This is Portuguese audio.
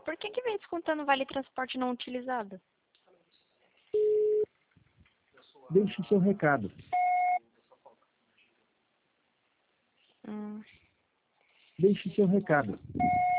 por que que vem descontando vale transporte não utilizado? Deixe seu recado. Hum. Deixe seu recado.